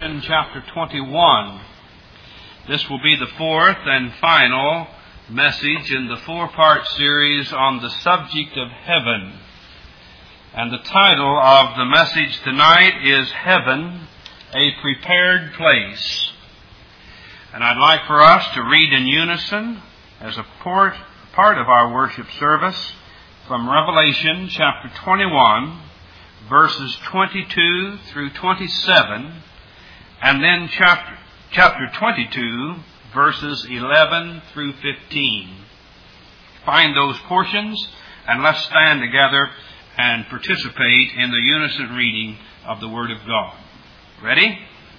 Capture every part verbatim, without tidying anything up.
In chapter twenty-one. This will be the fourth and final message in the four-part series on the subject of heaven. And the title of the message tonight is Heaven, a Prepared Place. And I'd like for us to read in unison as a part, part of our worship service from Revelation chapter twenty-one, verses twenty-two through twenty-seven, and then chapter, chapter twenty-two, verses eleven through fifteen. Find those portions and let's stand together and participate in the unison reading of the Word of God. Ready?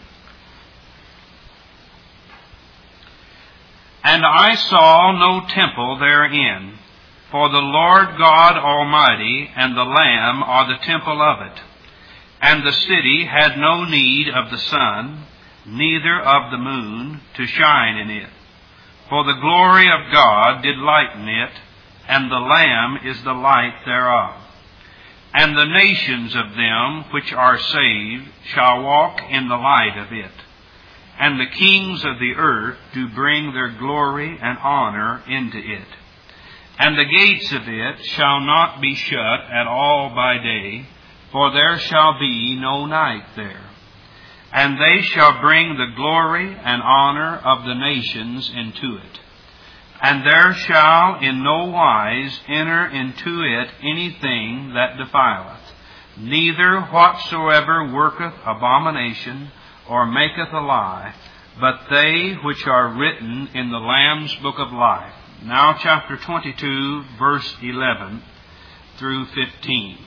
And I saw no temple therein, for the Lord God Almighty and the Lamb are the temple of it. And the city had no need of the sun, neither of the moon, to shine in it. For the glory of God did lighten it, and the Lamb is the light thereof. And the nations of them which are saved shall walk in the light of it. And the kings of the earth do bring their glory and honor into it. And the gates of it shall not be shut at all by day, for there shall be no night there. And they shall bring the glory and honor of the nations into it. And there shall in no wise enter into it anything that defileth, neither whatsoever worketh abomination or maketh a lie, but they which are written in the Lamb's book of life. Now chapter twenty-two, verse eleven through fifteen.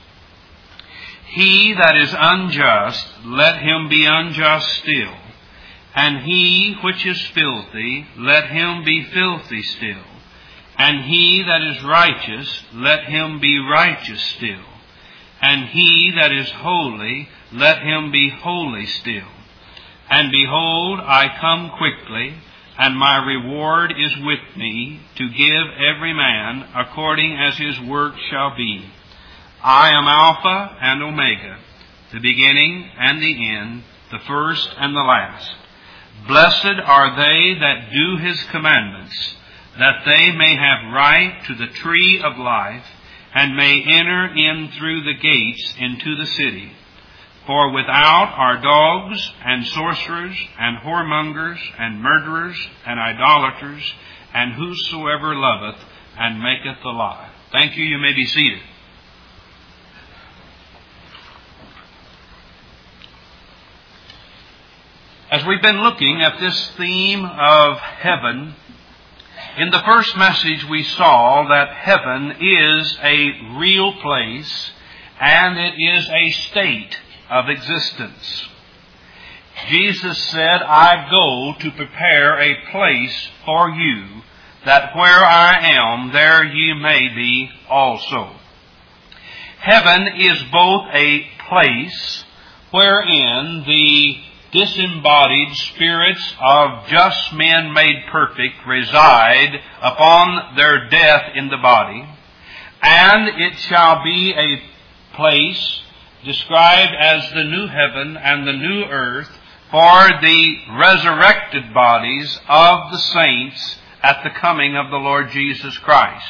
He that is unjust, let him be unjust still. And he which is filthy, let him be filthy still. And he that is righteous, let him be righteous still. And he that is holy, let him be holy still. And behold, I come quickly, and my reward is with me, to give every man according as his work shall be. I am Alpha and Omega, the beginning and the end, the first and the last. Blessed are they that do his commandments, that they may have right to the tree of life, and may enter in through the gates into the city. For without are dogs, and sorcerers, and whoremongers, and murderers, and idolaters, and whosoever loveth and maketh a lie. Thank you. You may be seated. As we've been looking at this theme of heaven, in the first message we saw that heaven is a real place and it is a state of existence. Jesus said, I go to prepare a place for you, that where I am, there ye may be also. Heaven is both a place wherein the disembodied spirits of just men made perfect reside upon their death in the body, and it shall be a place described as the new heaven and the new earth for the resurrected bodies of the saints at the coming of the Lord Jesus Christ.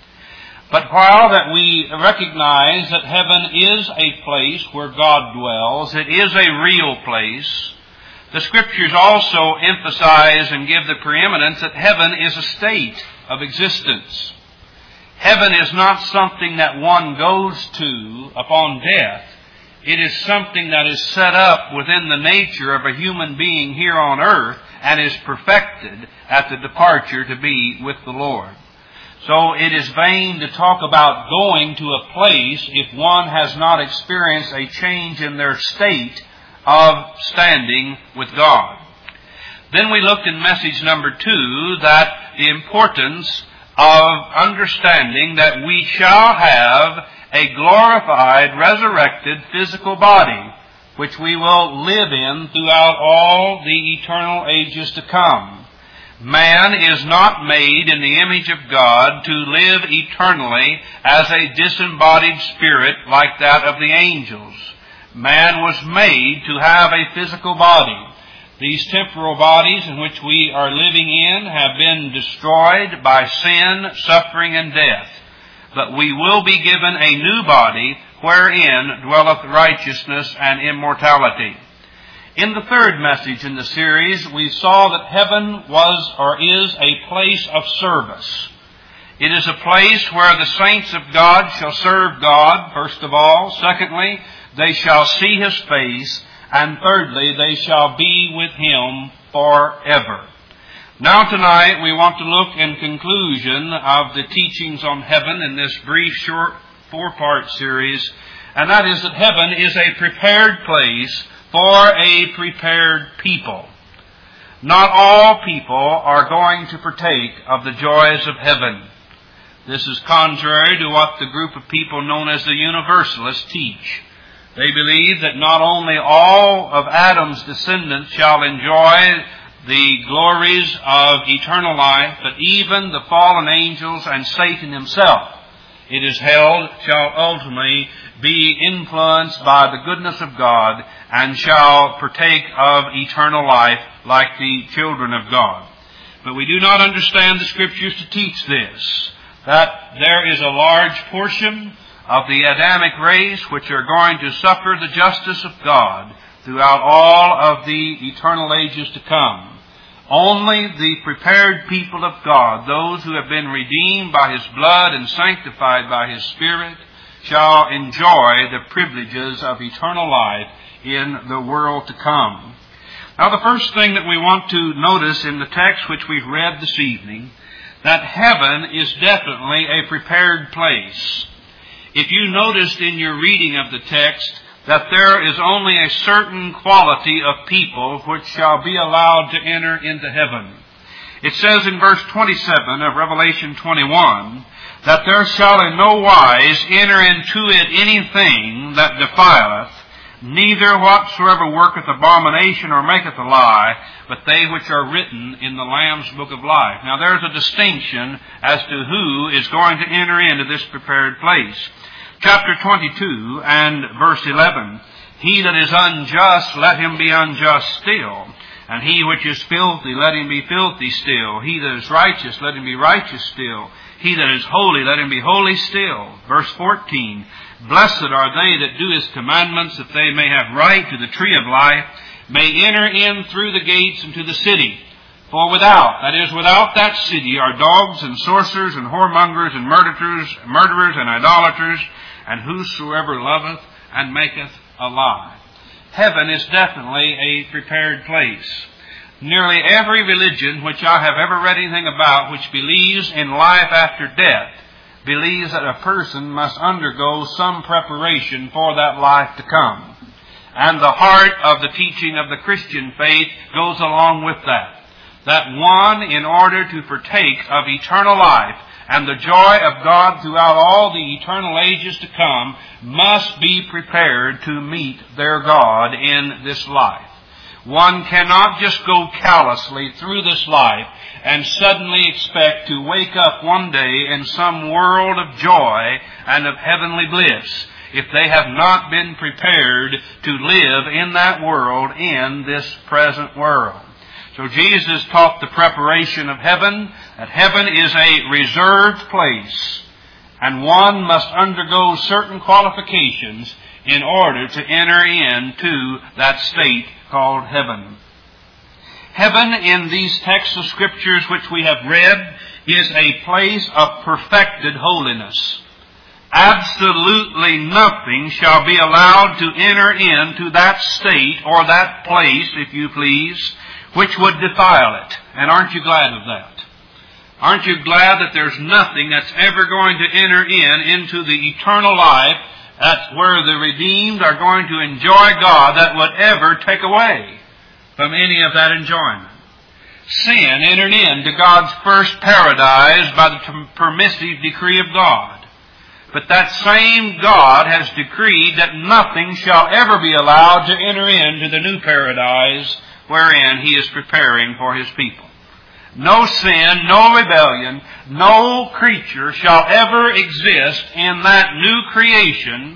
But while that we recognize that heaven is a place where God dwells, it is a real place, the Scriptures also emphasize and give the preeminence that heaven is a state of existence. Heaven is not something that one goes to upon death. It is something that is set up within the nature of a human being here on earth and is perfected at the departure to be with the Lord. So it is vain to talk about going to a place if one has not experienced a change in their state of standing with God. Then we looked in message number two that the importance of understanding that we shall have a glorified, resurrected physical body, which we will live in throughout all the eternal ages to come. Man is not made in the image of God to live eternally as a disembodied spirit like that of the angels. Man was made to have a physical body. These temporal bodies in which we are living in have been destroyed by sin, suffering, and death. But we will be given a new body wherein dwelleth righteousness and immortality. In the third message in the series, we saw that heaven was or is a place of service. It is a place where the saints of God shall serve God, first of all. Secondly, they shall see His face. And thirdly, they shall be with Him forever. Now tonight we want to look in conclusion of the teachings on heaven in this brief, short, four-part series. And that is that heaven is a prepared place for a prepared people. Not all people are going to partake of the joys of heaven. This is contrary to what the group of people known as the Universalists teach. They believe that not only all of Adam's descendants shall enjoy the glories of eternal life, but even the fallen angels and Satan himself, it is held, shall ultimately be influenced by the goodness of God and shall partake of eternal life like the children of God. But we do not understand the Scriptures to teach this, that there is a large portion of the Adamic race which are going to suffer the justice of God throughout all of the eternal ages to come. Only the prepared people of God, those who have been redeemed by His blood and sanctified by His Spirit, shall enjoy the privileges of eternal life in the world to come. Now, the first thing that we want to notice in the text which we've read this evening, that heaven is definitely a prepared place. If you noticed in your reading of the text that there is only a certain quality of people which shall be allowed to enter into heaven. It says in verse twenty-seven of Revelation twenty-one, that there shall in no wise enter into it anything that defileth, neither whatsoever worketh abomination or maketh a lie, but they which are written in the Lamb's book of life. Now there's a distinction as to who is going to enter into this prepared place. Chapter twenty-two and verse eleven, He that is unjust, let him be unjust still. And he which is filthy, let him be filthy still. He that is righteous, let him be righteous still. He that is holy, let him be holy still. Verse fourteen, Blessed are they that do His commandments, that they may have right to the tree of life, may enter in through the gates into the city. For without, that is, without that city, are dogs and sorcerers and whoremongers and murderers, murderers and idolaters, and whosoever loveth and maketh a lie. Heaven is definitely a prepared place. Nearly every religion which I have ever read anything about which believes in life after death believes that a person must undergo some preparation for that life to come. And the heart of the teaching of the Christian faith goes along with that. That one, in order to partake of eternal life and the joy of God throughout all the eternal ages to come, must be prepared to meet their God in this life. One cannot just go callously through this life and suddenly expect to wake up one day in some world of joy and of heavenly bliss if they have not been prepared to live in that world in this present world. So Jesus taught the preparation of heaven, that heaven is a reserved place, and one must undergo certain qualifications in order to enter into that state called heaven. Heaven, in these texts of Scriptures which we have read, is a place of perfected holiness. Absolutely nothing shall be allowed to enter into that state or that place, if you please, which would defile it. And aren't you glad of that? Aren't you glad that there's nothing that's ever going to enter in into the eternal life, that's where the redeemed are going to enjoy God, that would ever take away from any of that enjoyment? Sin entered into God's first paradise by the permissive decree of God. But that same God has decreed that nothing shall ever be allowed to enter into the new paradise wherein He is preparing for His people. No sin, no rebellion, no creature shall ever exist in that new creation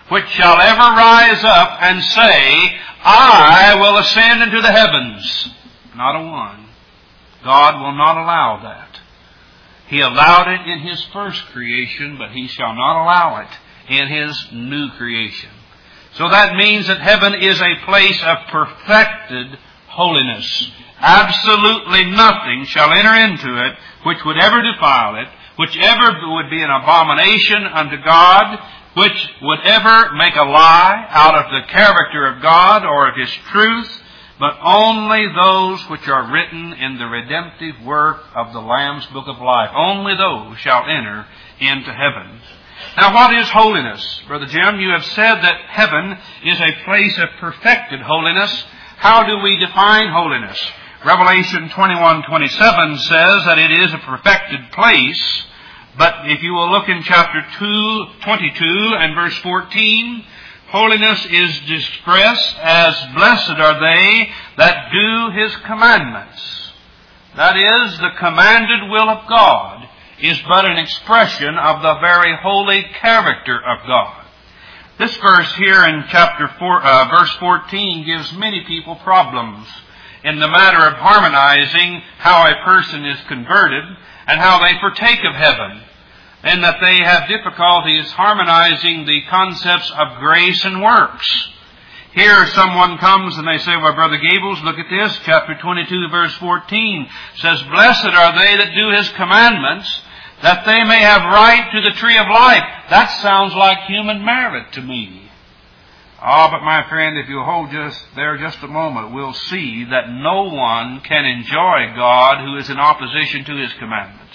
which shall ever rise up and say, I will ascend into the heavens. Not a one. God will not allow that. He allowed it in His first creation, but He shall not allow it in His new creation. So that means that heaven is a place of perfected holiness. Absolutely nothing shall enter into it which would ever defile it, which ever would be an abomination unto God, which would ever make a lie out of the character of God or of His truth, but only those which are written in the redemptive work of the Lamb's Book of Life. Only those shall enter into heaven. Now, what is holiness? Brother Jim, you have said that heaven is a place of perfected holiness. How do we define holiness? Revelation twenty-one twenty-seven says that it is a perfected place. But if you will look in chapter two, twenty-two and verse fourteen, holiness is expressed as blessed are they that do His commandments. That is, the commanded will of God is but an expression of the very holy character of God. This verse here in chapter four, uh, verse fourteen gives many people problems in the matter of harmonizing how a person is converted and how they partake of heaven, and that they have difficulties harmonizing the concepts of grace and works. Here someone comes and they say, well, Brother Gables, look at this. Chapter twenty-two, verse fourteen says, blessed are they that do His commandments, that they may have right to the tree of life. That sounds like human merit to me. Ah, but my friend, if you hold just there just a moment, we'll see that no one can enjoy God who is in opposition to His commandments.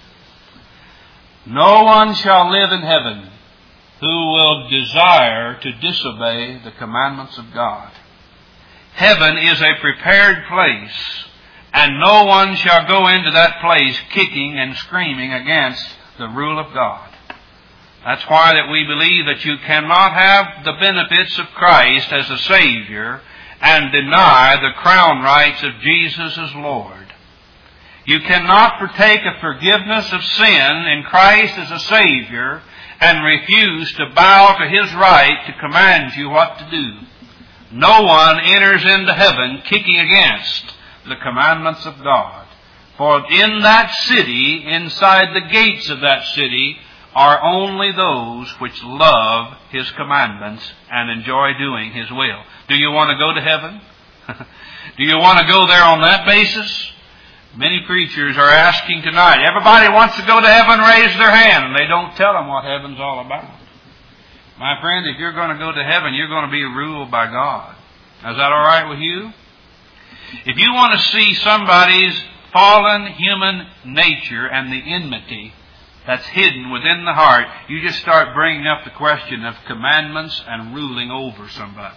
No one shall live in heaven who will desire to disobey the commandments of God. Heaven is a prepared place, and no one shall go into that place kicking and screaming against the rule of God. That's why that we believe that you cannot have the benefits of Christ as a Savior and deny the crown rights of Jesus as Lord. You cannot partake of forgiveness of sin in Christ as a Savior and refuse to bow to His right to command you what to do. No one enters into heaven kicking against the commandments of God. For in that city, inside the gates of that city, are only those which love His commandments and enjoy doing His will. Do you want to go to heaven? Do you want to go there on that basis? Many preachers are asking tonight, everybody wants to go to heaven, raise their hand, and they don't tell them what heaven's all about. My friend, if you're going to go to heaven, you're going to be ruled by God. Is that all right with you? If you want to see somebody's fallen human nature and the enmity that's hidden within the heart, you just start bringing up the question of commandments and ruling over somebody.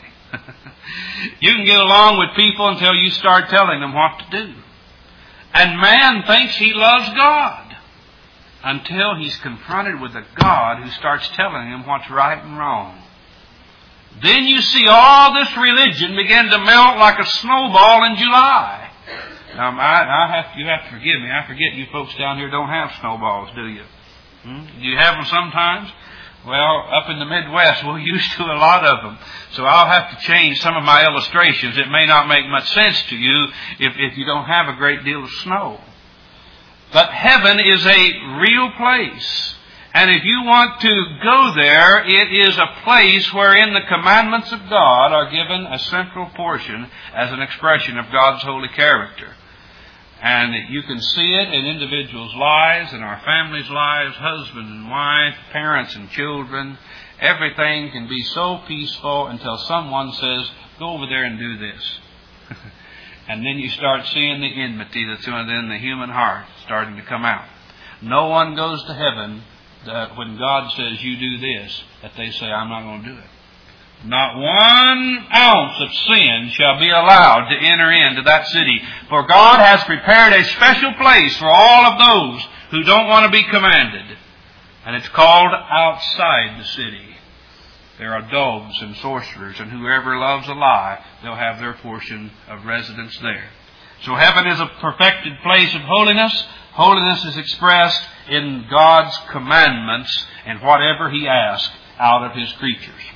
You can get along with people until you start telling them what to do. And man thinks he loves God until he's confronted with a God who starts telling him what's right and wrong. Then you see all this religion begin to melt like a snowball in July. Now, I, I have, you have to forgive me. I forget you folks down here don't have snowballs, do you? Hmm? Do you have them sometimes? Well, up in the Midwest, we're used to a lot of them. So I'll have to change some of my illustrations. It may not make much sense to you if, if you don't have a great deal of snow. But heaven is a real place. And if you want to go there, it is a place wherein the commandments of God are given a central portion as an expression of God's holy character. And you can see it in individuals' lives, in our families' lives, husband and wife, parents and children. Everything can be so peaceful until someone says, go over there and do this. And then you start seeing the enmity that's within the human heart starting to come out. No one goes to heaven that when God says, you do this, that they say, I'm not going to do it. Not one ounce of sin shall be allowed to enter into that city. For God has prepared a special place for all of those who don't want to be commanded. And it's called outside the city. There are dogs and sorcerers, and whoever loves a lie, they'll have their portion of residence there. So heaven is a perfected place of holiness. Holiness is expressed in God's commandments and whatever He asks out of His creatures.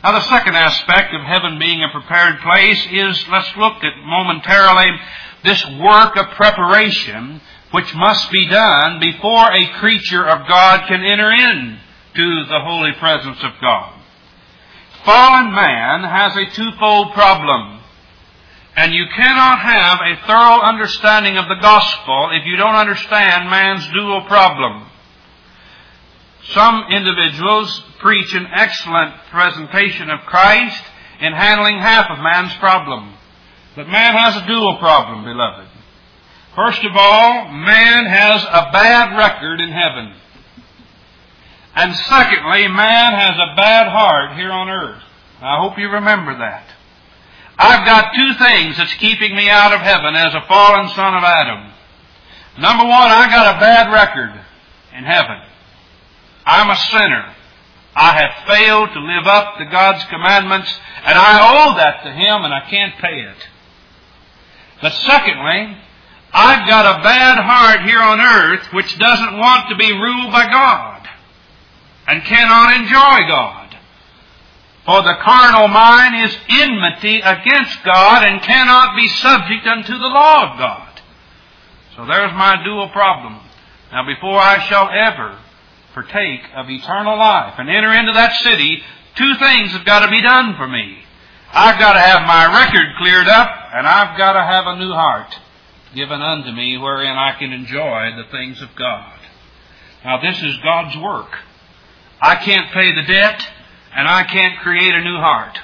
Now, the second aspect of heaven being a prepared place is, let's look at momentarily this work of preparation which must be done before a creature of God can enter in to the holy presence of God. Fallen man has a twofold problem, and you cannot have a thorough understanding of the gospel if you don't understand man's dual problem. Some individuals preach an excellent presentation of Christ in handling half of man's problem. But man has a dual problem, beloved. First of all, man has a bad record in heaven. And secondly, man has a bad heart here on earth. I hope you remember that. I've got two things that's keeping me out of heaven as a fallen son of Adam. Number one, I got a bad record in heaven. I'm a sinner. I have failed to live up to God's commandments, and I owe that to Him, and I can't pay it. But secondly, I've got a bad heart here on earth which doesn't want to be ruled by God and cannot enjoy God. For the carnal mind is enmity against God and cannot be subject unto the law of God. So there's my dual problem. Now, before I shall ever partake of eternal life and enter into that city, two things have got to be done for me. I've got to have my record cleared up, and I've got to have a new heart given unto me wherein I can enjoy the things of God. Now, this is God's work. I can't pay the debt, and I can't create a new heart.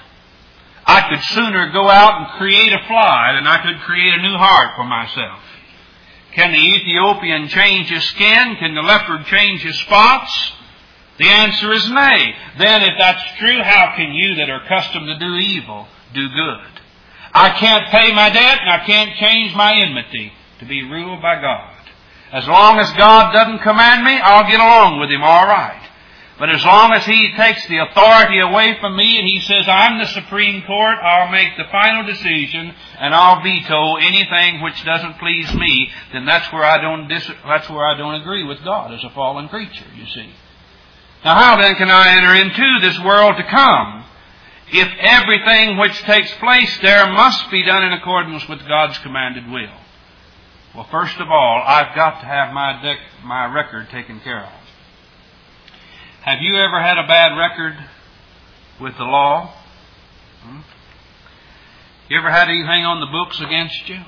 I could sooner go out and create a fly than I could create a new heart for myself. Can the Ethiopian change his skin? Can the leopard change his spots? The answer is nay. Then if that's true, how can you that are accustomed to do evil do good? I can't pay my debt and I can't change my enmity to be ruled by God. As long as God doesn't command me, I'll get along with Him all right. But as long as He takes the authority away from me and He says, I'm the Supreme Court, I'll make the final decision and I'll veto anything which doesn't please me, then that's where I don't dis- that's where I don't agree with God as a fallen creature, you see. Now, how then can I enter into this world to come if everything which takes place there must be done in accordance with God's commanded will? Well, first of all, I've got to have my dec- my record taken care of. Have you ever had a bad record with the law? Hmm? You ever had anything on the books against you?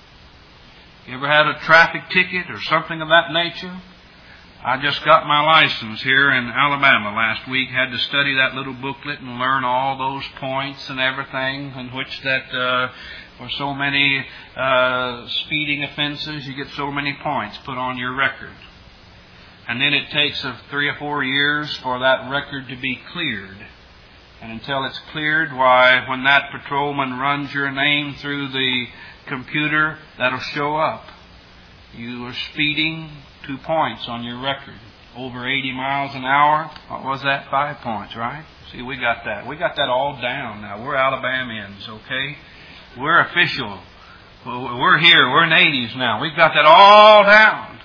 You ever had a traffic ticket or something of that nature? I just got my license here in Alabama last week. Had to study that little booklet and learn all those points and everything in which that uh, for so many uh, speeding offenses, you get so many points put on your record. And then it takes uh, three or four years for that record to be cleared. And until it's cleared, why, when that patrolman runs your name through the computer, that'll show up. You were speeding, two points on your record. Over eighty miles an hour, what was that? Five points, right? See, we got that. We got that all down now. We're Alabamians, okay? We're official. We're here. We're natives now. We've got that all down.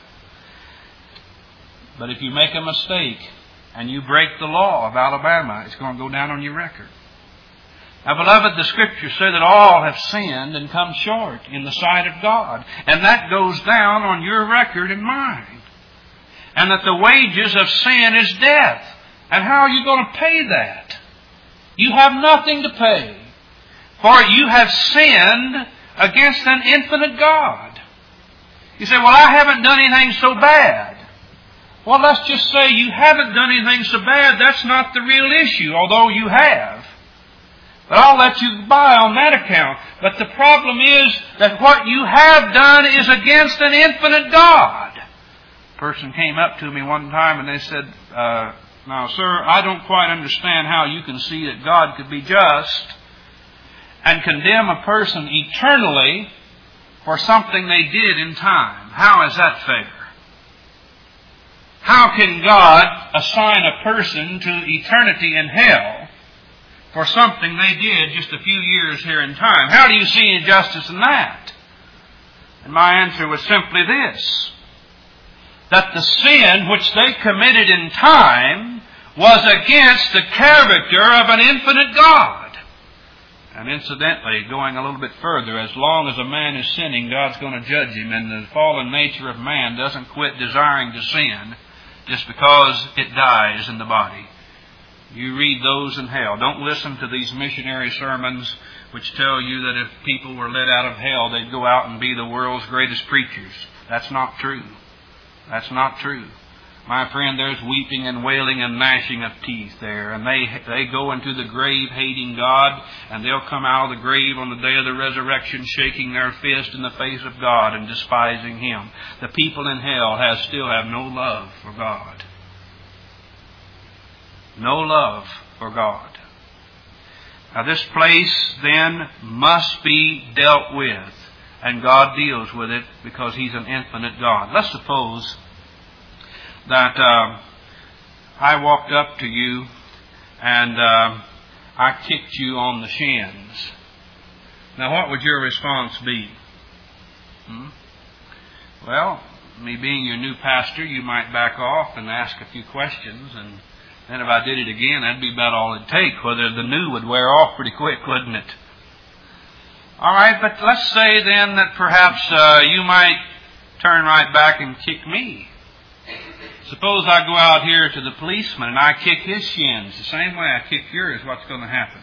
But if you make a mistake and you break the law of Alabama, it's going to go down on your record. Now, beloved, the Scriptures say that all have sinned and come short in the sight of God. And that goes down on your record and mine. And that the wages of sin is death. And how are you going to pay that? You have nothing to pay. For you have sinned against an infinite God. You say, well, I haven't done anything so bad. Well, let's just say you haven't done anything so bad. That's not the real issue, although you have. But I'll let you by on that account. But the problem is that what you have done is against an infinite God. A person came up to me one time and they said, uh, now, sir, I don't quite understand how you can see that God could be just and condemn a person eternally for something they did in time. How is that fair? How can God assign a person to eternity in hell for something they did just a few years here in time? How do you see injustice in that? And my answer was simply this: that the sin which they committed in time was against the character of an infinite God. And incidentally, going a little bit further, as long as a man is sinning, God's going to judge him, and the fallen nature of man doesn't quit desiring to sin just because it dies in the body. You read those in hell. Don't listen to these missionary sermons which tell you that if people were let out of hell, they'd go out and be the world's greatest preachers. That's not true. That's not true. My friend, there's weeping and wailing and gnashing of teeth there. And they they go into the grave hating God, and they'll come out of the grave on the day of the resurrection shaking their fist in the face of God and despising Him. The people in hell has still have no love for God. No love for God. Now this place then must be dealt with. And God deals with it because He's an infinite God. Let's suppose that uh, I walked up to you and uh, I kicked you on the shins. Now what would your response be? Hmm? Well, me being your new pastor, you might back off and ask a few questions, and then if I did it again, that'd be about all it'd take. Whether the new would wear off pretty quick, wouldn't it? All right, but let's say then that perhaps uh, you might turn right back and kick me. Suppose I go out here to the policeman and I kick his shins the same way I kick yours. What's going to happen?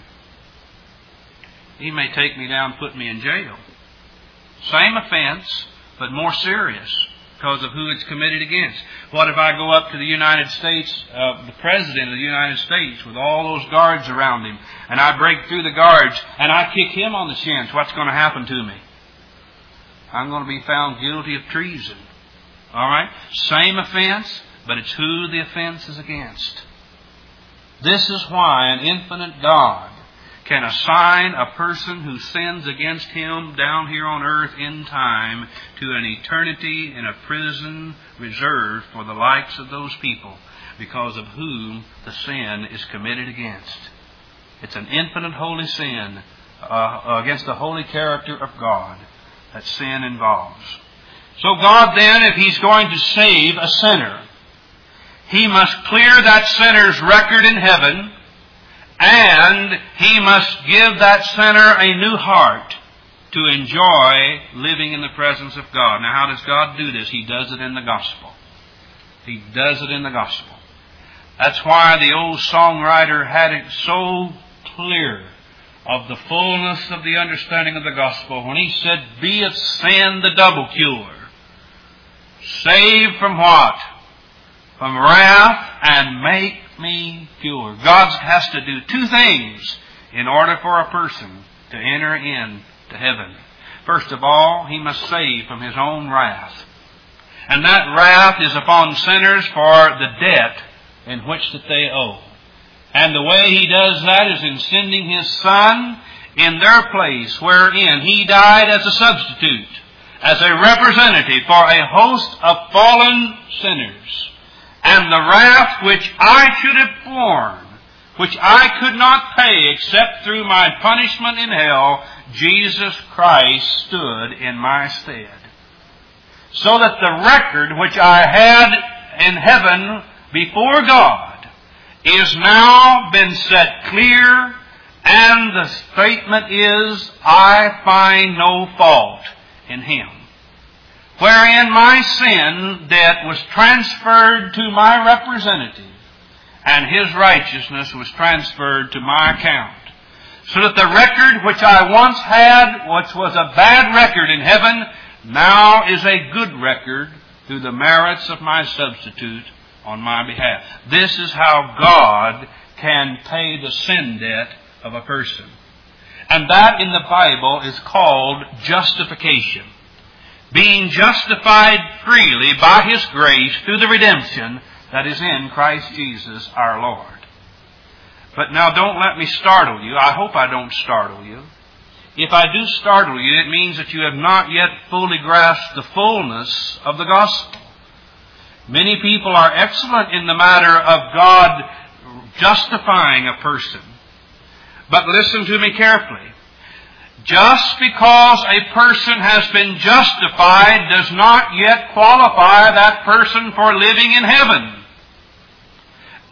He may take me down and put me in jail. Same offense, but more serious because of who it's committed against. What if I go up to the United States, uh, the President of the United States with all those guards around him, and I break through the guards and I kick him on the shins? What's going to happen to me? I'm going to be found guilty of treason. All right? Same offense, but it's who the offense is against. This is why an infinite God can assign a person who sins against Him down here on earth in time to an eternity in a prison reserved for the likes of those people because of whom the sin is committed against. It's an infinite holy sin uh, against the holy character of God that sin involves. So God then, if He's going to save a sinner, He must clear that sinner's record in heaven, and He must give that sinner a new heart to enjoy living in the presence of God. Now, how does God do this? He does it in the gospel. He does it in the gospel. That's why the old songwriter had it so clear of the fullness of the understanding of the gospel when he said, "Be of sin the double cure. Save from what? From wrath, and make me pure." God has to do two things in order for a person to enter into heaven. First of all, He must save from His own wrath. And that wrath is upon sinners for the debt in which that they owe. And the way He does that is in sending His Son in their place, wherein He died as a substitute, as a representative for a host of fallen sinners. And the wrath which I should have borne, which I could not pay except through my punishment in hell, Jesus Christ stood in my stead. So that the record which I had in heaven before God is now been set clear, and the statement is, I find no fault in Him. Wherein my sin debt was transferred to my representative, and His righteousness was transferred to my account. So that the record which I once had, which was a bad record in heaven, now is a good record through the merits of my substitute on my behalf. This is how God can pay the sin debt of a person. And that in the Bible is called justification. Being justified freely by His grace through the redemption that is in Christ Jesus our Lord. But now don't let me startle you. I hope I don't startle you. If I do startle you, it means that you have not yet fully grasped the fullness of the gospel. Many people are excellent in the matter of God justifying a person. But listen to me carefully. Just because a person has been justified does not yet qualify that person for living in heaven.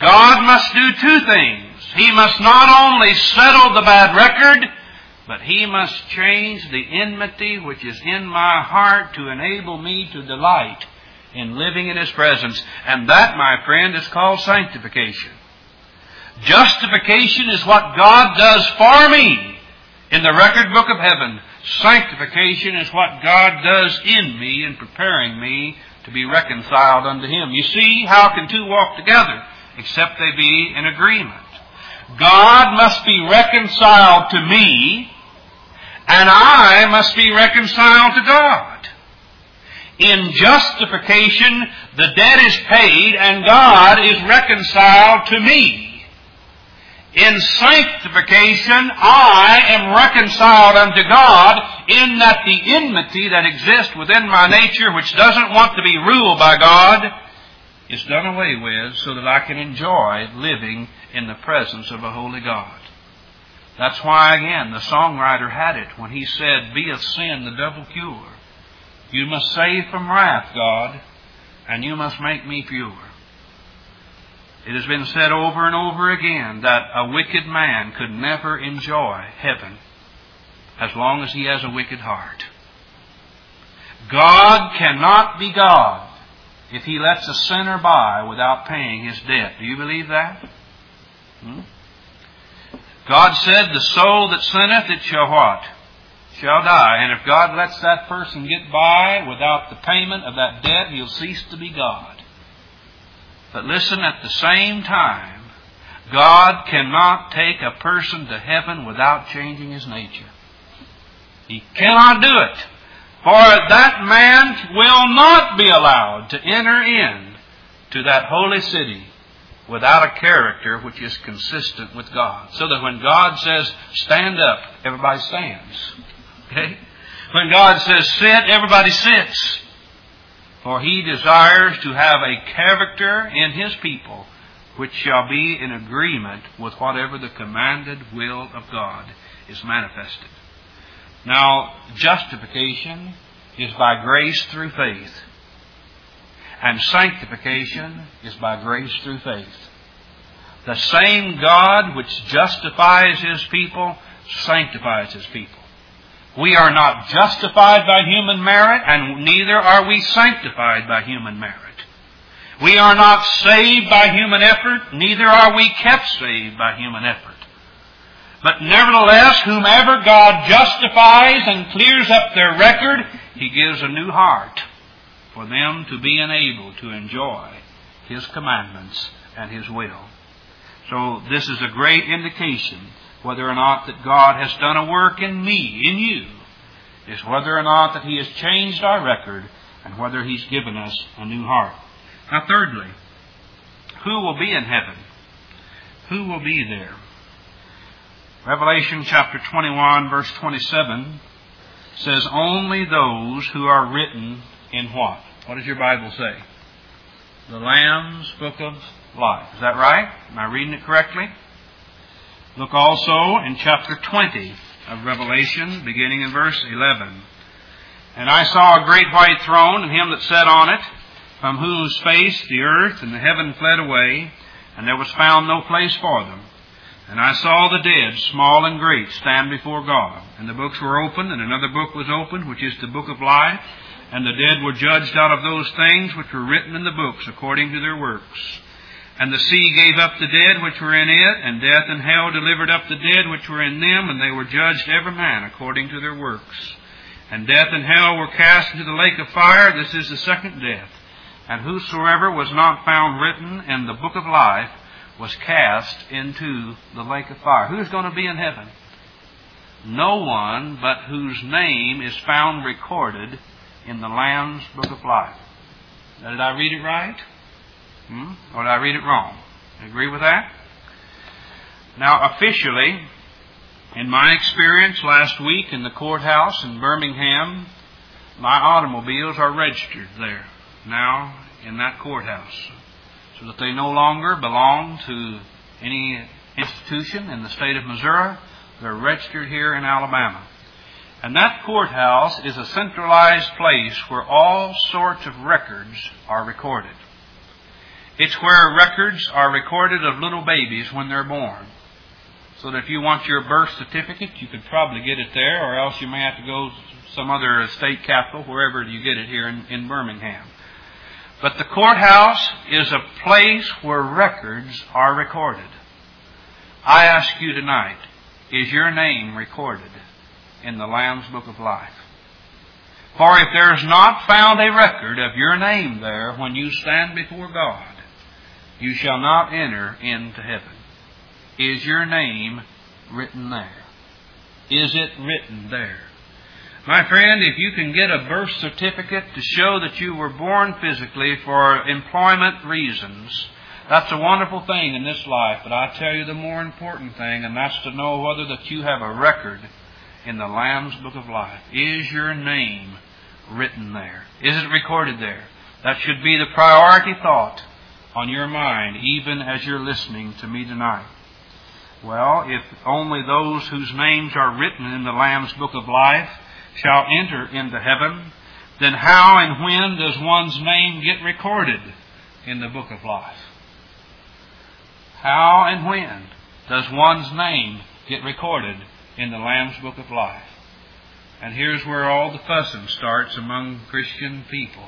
God must do two things. He must not only settle the bad record, but He must change the enmity which is in my heart to enable me to delight in living in His presence. And that, my friend, is called sanctification. Justification is what God does for me in the record book of heaven. Sanctification is what God does in me in preparing me to be reconciled unto Him. You see, how can two walk together except they be in agreement? God must be reconciled to me, and I must be reconciled to God. In justification, the debt is paid, and God is reconciled to me. In sanctification, I am reconciled unto God in that the enmity that exists within my nature, which doesn't want to be ruled by God, is done away with so that I can enjoy living in the presence of a holy God. That's why, again, the songwriter had it when he said, "Be of sin the double cure. You must save from wrath, God, and you must make me pure." It has been said over and over again that a wicked man could never enjoy heaven as long as he has a wicked heart. God cannot be God if He lets a sinner by without paying his debt. Do you believe that? Hmm? God said, "The soul that sinneth, it shall what? Shall die." And if God lets that person get by without the payment of that debt, he'll cease to be God. But listen, at the same time, God cannot take a person to heaven without changing his nature. He cannot do it. For that man will not be allowed to enter in to that holy city without a character which is consistent with God. So that when God says, "Stand up," everybody stands. Okay? When God says, "Sit," everybody sits. For He desires to have a character in His people which shall be in agreement with whatever the commanded will of God is manifested. Now, justification is by grace through faith. And sanctification is by grace through faith. The same God which justifies His people sanctifies His people. We are not justified by human merit, and neither are we sanctified by human merit. We are not saved by human effort, neither are we kept saved by human effort. But nevertheless, whomever God justifies and clears up their record, He gives a new heart for them to be enabled to enjoy His commandments and His will. So this is a great indication whether or not that God has done a work in me, in you, is whether or not that He has changed our record and whether He's given us a new heart. Now thirdly, who will be in heaven? Who will be there? Revelation chapter twenty-one, verse twenty-seven says, "Only those who are written in" what? What does your Bible say? The Lamb's Book of Life. Is that right? Am I reading it correctly? Look also in chapter twenty of Revelation, beginning in verse eleven. "And I saw a great white throne, and Him that sat on it, from whose face the earth and the heaven fled away, and there was found no place for them. And I saw the dead, small and great, stand before God. And the books were opened, and another book was opened, which is the book of life. And the dead were judged out of those things which were written in the books, according to their works. And the sea gave up the dead which were in it, and death and hell delivered up the dead which were in them, and they were judged every man according to their works. And death and hell were cast into the lake of fire. This is the second death. And whosoever was not found written in the book of life was cast into the lake of fire." Who's going to be in heaven? No one but whose name is found recorded in the Lamb's Book of Life. Now, did I read it right? Hmm? Or did I read it wrong? Agree with that? Now, officially, in my experience last week in the courthouse in Birmingham, my automobiles are registered there now in that courthouse, so that they no longer belong to any institution in the state of Missouri. They're registered here in Alabama. And that courthouse is a centralized place where all sorts of records are recorded. It's where records are recorded of little babies when they're born. So that if you want your birth certificate, you could probably get it there, or else you may have to go to some other state capital, wherever you get it here in, in Birmingham. But the courthouse is a place where records are recorded. I ask you tonight, is your name recorded in the Lamb's Book of Life? For if there is not found a record of your name there when you stand before God, you shall not enter into heaven. Is your name written there? Is it written there? My friend, if you can get a birth certificate to show that you were born physically for employment reasons, that's a wonderful thing in this life. But I tell you the more important thing, and that's to know whether that you have a record in the Lamb's Book of Life. Is your name written there? Is it recorded there? That should be the priority thought on your mind, even as you're listening to me tonight. Well, if only those whose names are written in the Lamb's Book of Life shall enter into heaven, then how and when does one's name get recorded in the Book of Life? How and when does one's name get recorded in the Lamb's Book of Life? And here's where all the fussing starts among Christian people.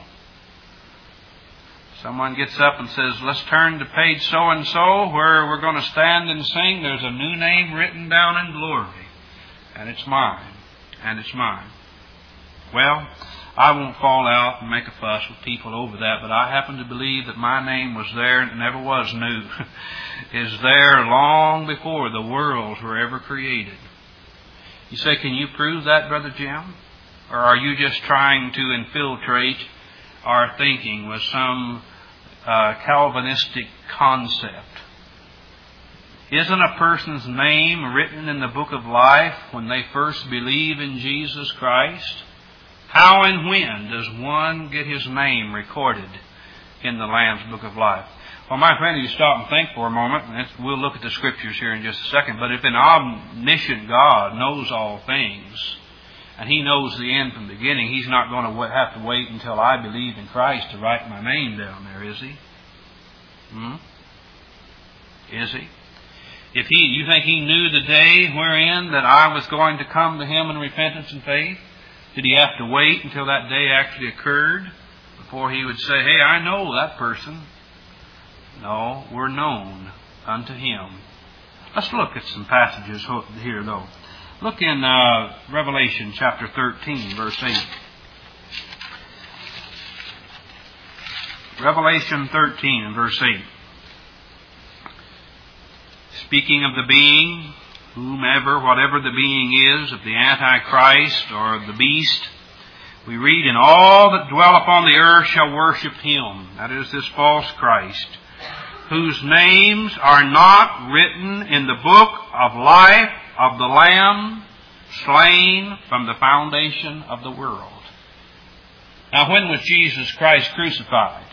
Someone gets up and says, let's turn to page so-and-so where we're going to stand and sing. There's a new name written down in glory. And it's mine. And it's mine. Well, I won't fall out and make a fuss with people over that, but I happen to believe that my name was there and it never was new. Is there long before the worlds were ever created. You say, can you prove that, Brother Jim? Or are you just trying to infiltrate our thinking with some uh, Calvinistic concept? Isn't a person's name written in the Book of Life when they first believe in Jesus Christ? How and when does one get his name recorded in the Lamb's Book of Life? Well, my friend, you stop and think for a moment, and we'll look at the Scriptures here in just a second. But if an omniscient God knows all things, and He knows the end from the beginning, He's not going to have to wait until I believe in Christ to write my name down there, is He? Hmm? Is He? If He, you think He knew the day wherein that I was going to come to Him in repentance and faith? Did He have to wait until that day actually occurred before He would say, hey, I know that person? No, we're known unto Him. Let's look at some passages here, though. Look in uh, Revelation chapter thirteen, verse eight. Revelation thirteen, verse eight. Speaking of the being, whomever, whatever the being is, of the Antichrist or of the beast, we read, and all that dwell upon the earth shall worship Him. That is this false Christ, whose names are not written in the book of life of the Lamb slain from the foundation of the world. Now, when was Jesus Christ crucified?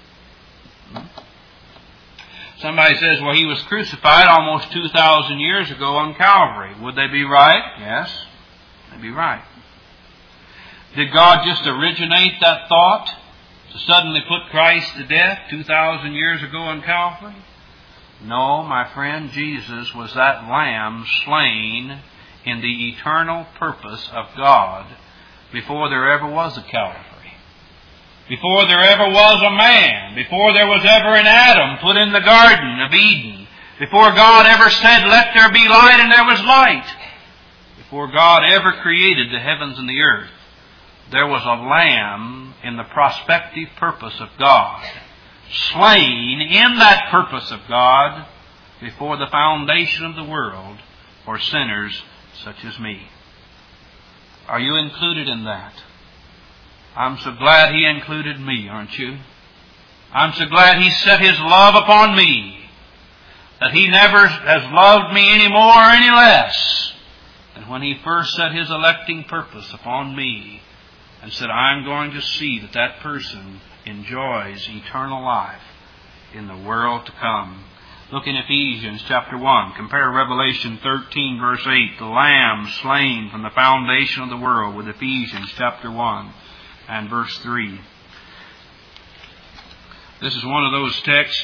Somebody says, well, He was crucified almost two thousand years ago on Calvary. Would they be right? Yes, they'd be right. Did God just originate that thought to suddenly put Christ to death two thousand years ago on Calvary? No, my friend, Jesus was that Lamb slain in the eternal purpose of God before there ever was a Calvary. Before there ever was a man. Before there was ever an Adam put in the Garden of Eden. Before God ever said, let there be light, and there was light. Before God ever created the heavens and the earth, there was a Lamb in the prospective purpose of God, slain in that purpose of God before the foundation of the world for sinners such as me. Are you included in that? I'm so glad He included me, aren't you? I'm so glad He set His love upon me, that He never has loved me any more or any less than when He first set His electing purpose upon me and said, I'm going to see that that person enjoys eternal life in the world to come. Look in Ephesians chapter one. Compare Revelation thirteen, verse eight, the Lamb slain from the foundation of the world, with Ephesians chapter one and verse three. This is one of those texts,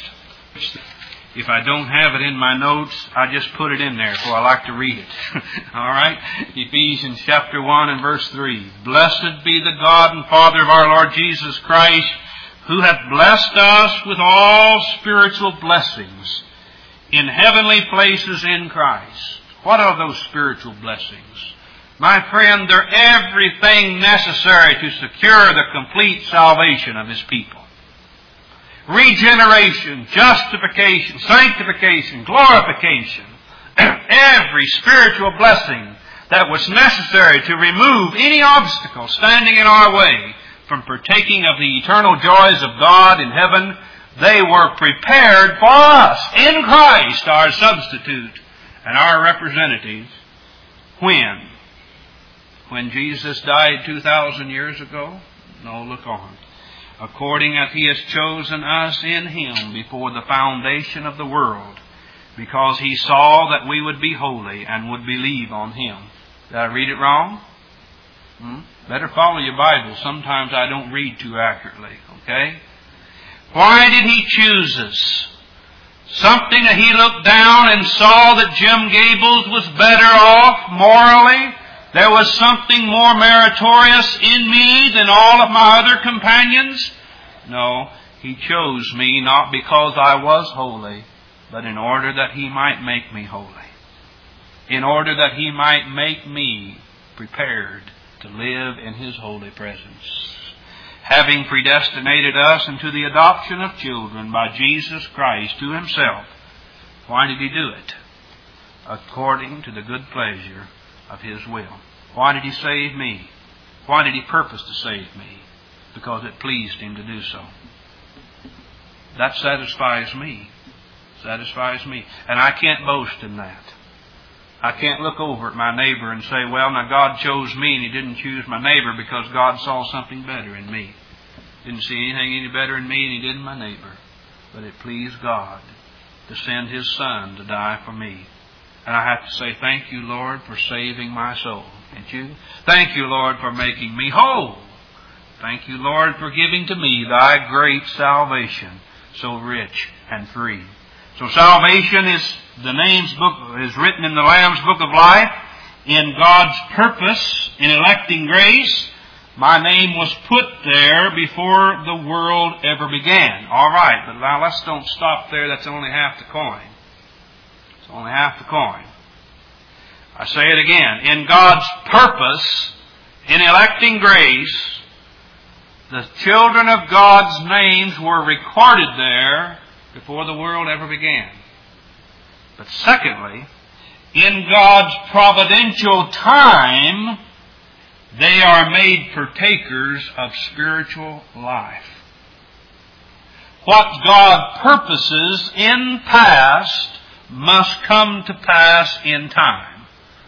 if I don't have it in my notes, I just put it in there, for I like to read it. All right? Ephesians chapter one and verse three. Blessed be the God and Father of our Lord Jesus Christ, who hath blessed us with all spiritual blessings in heavenly places in Christ. What are those spiritual blessings? My friend, they're everything necessary to secure the complete salvation of His people. Regeneration, justification, sanctification, glorification. Every spiritual blessing that was necessary to remove any obstacle standing in our way from partaking of the eternal joys of God in heaven, they were prepared for us in Christ, our substitute and our representative. When? When Jesus died two thousand years ago? No, look on. According as He has chosen us in Him before the foundation of the world, because He saw that we would be holy and would believe on Him. Did I read it wrong? Hmm? Better follow your Bible. Sometimes I don't read too accurately. Okay? Why did He choose us? Something that He looked down and saw that Jim Gables was better off morally. There was something more meritorious in me than all of my other companions? No, He chose me not because I was holy, but in order that He might make me holy. In order that He might make me prepared to live in His holy presence. Having predestinated us into the adoption of children by Jesus Christ to Himself. Why did He do it? According to the good pleasure of His will. Why did He save me? Why did He purpose to save me? Because it pleased Him to do so. That satisfies me. Satisfies me. And I can't boast in that. I can't look over at my neighbor and say, well, now God chose me and He didn't choose my neighbor because God saw something better in me. Didn't see anything any better in me than He did in my neighbor. But it pleased God to send His Son to die for me. And I have to say, thank you, Lord, for saving my soul. Can't you? Thank you, Lord, for making me whole. Thank you, Lord, for giving to me Thy great salvation, so rich and free. So salvation is the name's book is written in the Lamb's Book of Life. In God's purpose, in electing grace, my name was put there before the world ever began. All right, but now let's don't stop there. That's only half the coin. It's only half the coin. I say it again. In God's purpose, in electing grace, the children of God's names were recorded there before the world ever began. But secondly, in God's providential time, they are made partakers of spiritual life. What God purposes in past must come to pass in time.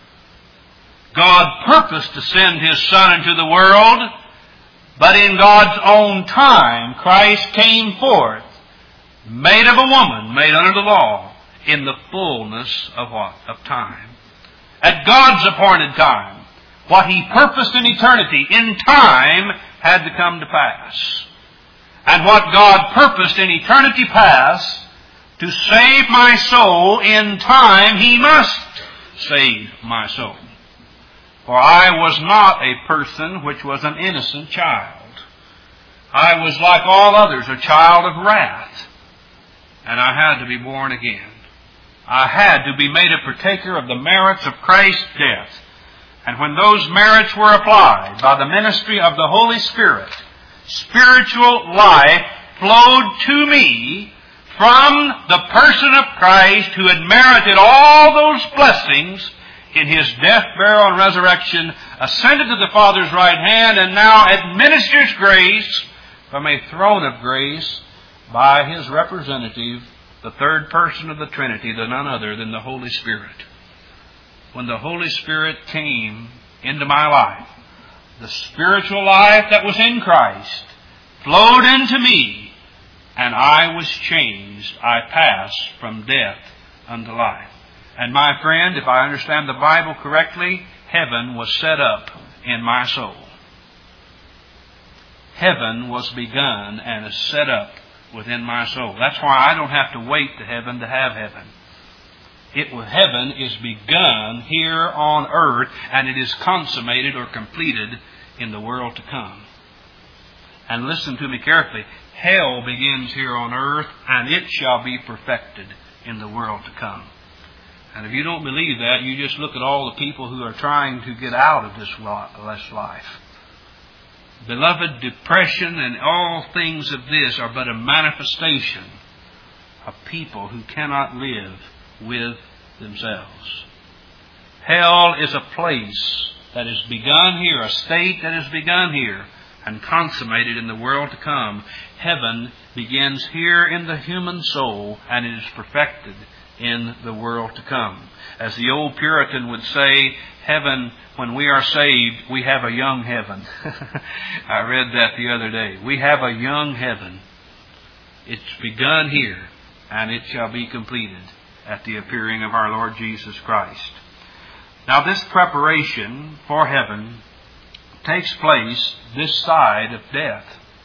God purposed to send His Son into the world, but in God's own time, Christ came forth, made of a woman, made under the law, in the fullness of what? Of time. At God's appointed time, what He purposed in eternity, in time, had to come to pass. And what God purposed in eternity past, to save my soul in time, He must save my soul. For I was not a person which was an innocent child. I was like all others, a child of wrath. And I had to be born again. I had to be made a partaker of the merits of Christ's death. And when those merits were applied by the ministry of the Holy Spirit, spiritual life flowed to me from the person of Christ who had merited all those blessings in His death, burial, and resurrection, ascended to the Father's right hand, and now administers grace from a throne of grace by His representative, the third person of the Trinity, the none other than the Holy Spirit. When the Holy Spirit came into my life, the spiritual life that was in Christ flowed into me, and I was changed. I passed from death unto life. And my friend, if I understand the Bible correctly, heaven was set up in my soul. Heaven was begun and is set up within my soul. That's why I don't have to wait to heaven to have heaven. It heaven is begun here on earth, and it is consummated or completed in the world to come. And listen to me carefully. Hell begins here on earth, and it shall be perfected in the world to come. And if you don't believe that, you just look at all the people who are trying to get out of this life. Beloved, depression and all things of this are but a manifestation of people who cannot live with themselves. Hell is a place that is begun here, a state that is begun here and consummated in the world to come. Heaven begins here in the human soul, and it is perfected in the world to come. As the old Puritan would say, heaven, when we are saved, we have a young heaven. I read that the other day. We have a young heaven. It's begun here, and it shall be completed at the appearing of our Lord Jesus Christ. Now, this preparation for heaven takes place this side of death.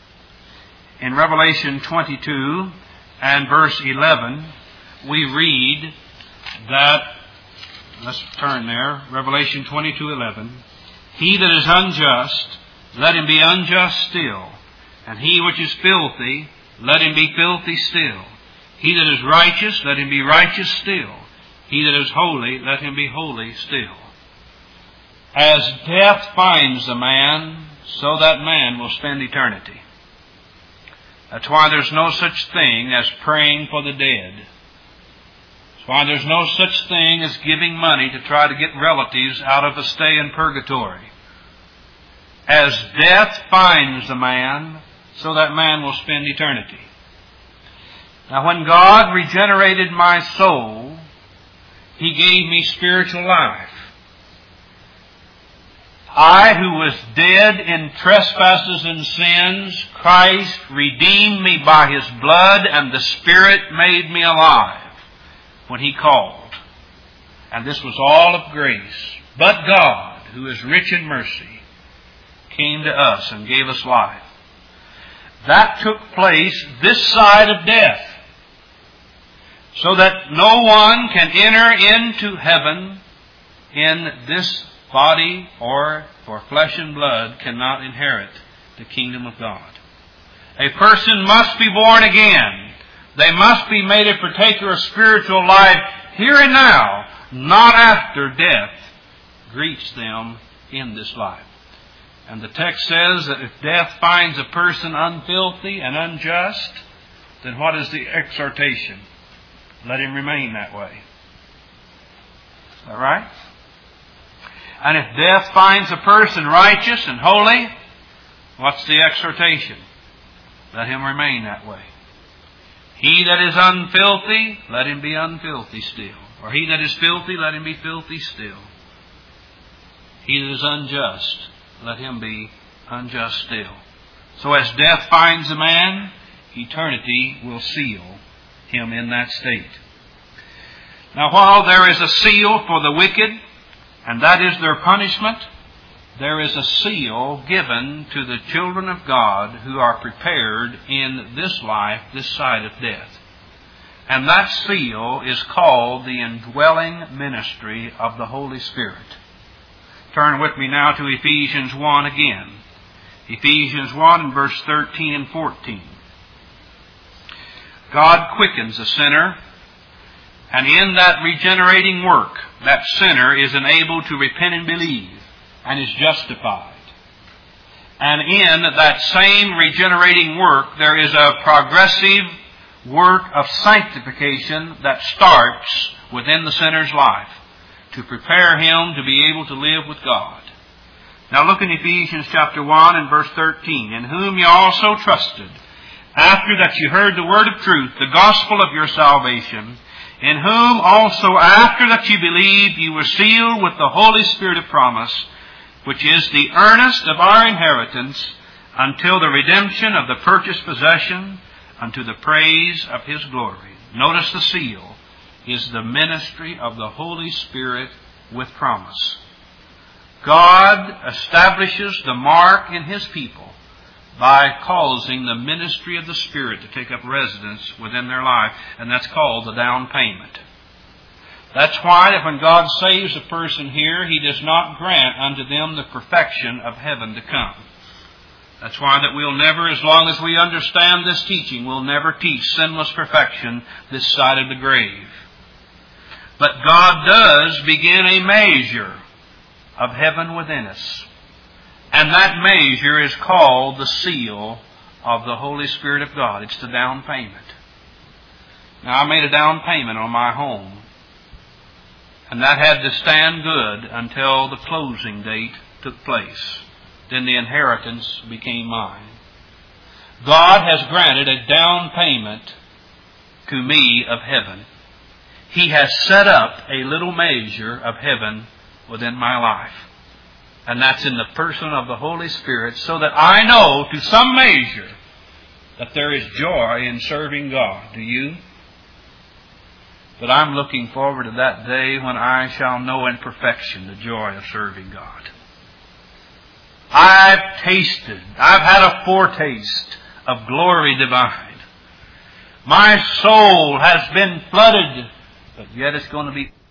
In Revelation twenty-two and verse eleven, we read that, let's turn there, Revelation twenty-two eleven, he that is unjust, let him be unjust still, and he which is filthy, let him be filthy still. He that is righteous, let him be righteous still. He that is holy, let him be holy still. As death finds a man, so that man will spend eternity. That's why there's no such thing as praying for the dead. That's why there's no such thing as giving money to try to get relatives out of a stay in purgatory. As death finds a man, so that man will spend eternity. Now, when God regenerated my soul, He gave me spiritual life. I, who was dead in trespasses and sins, Christ redeemed me by His blood, and the Spirit made me alive when He called. And this was all of grace. But God, who is rich in mercy, came to us and gave us life. That took place this side of death, so that no one can enter into heaven in this body, or for flesh and blood cannot inherit the kingdom of God. A person must be born again. They must be made a partaker of spiritual life here and now, not after death greets them in this life. And the text says that if death finds a person unfilthy and unjust, then what is the exhortation? Let him remain that way. Is that right? And if death finds a person righteous and holy, what's the exhortation? Let him remain that way. He that is unfilthy, let him be unfilthy still. Or he that is filthy, let him be filthy still. He that is unjust, let him be unjust still. So as death finds a man, eternity will seal him in that state. Now, while there is a seal for the wicked, and that is their punishment, there is a seal given to the children of God who are prepared in this life, this side of death. And that seal is called the indwelling ministry of the Holy Spirit. Turn with me now to Ephesians one again. Ephesians one and verse thirteen and fourteen. God quickens a sinner, and in that regenerating work, that sinner is enabled to repent and believe, and is justified. And in that same regenerating work, there is a progressive work of sanctification that starts within the sinner's life to prepare him to be able to live with God. Now look in Ephesians chapter one and verse thirteen. In whom you also trusted, after that you heard the word of truth, the gospel of your salvation, in whom also after that you believed, you were sealed with the Holy Spirit of promise, which is the earnest of our inheritance, until the redemption of the purchased possession, unto the praise of His glory. Notice the seal is the ministry of the Holy Spirit with promise. God establishes the mark in His people by causing the ministry of the Spirit to take up residence within their life, and that's called the down payment. That's why that when God saves a person here, He does not grant unto them the perfection of heaven to come. That's why that we'll never, as long as we understand this teaching, we'll never teach sinless perfection this side of the grave. But God does begin a measure of heaven within us. And that measure is called the seal of the Holy Spirit of God. It's the down payment. Now, I made a down payment on my home. And that had to stand good until the closing date took place. Then the inheritance became mine. God has granted a down payment to me of heaven. He has set up a little measure of heaven within my life. And that's in the person of the Holy Spirit, so that I know to some measure that there is joy in serving God. Do you? But I'm looking forward to that day when I shall know in perfection the joy of serving God. I've tasted, I've had a foretaste of glory divine. My soul has been flooded, but yet it's going to be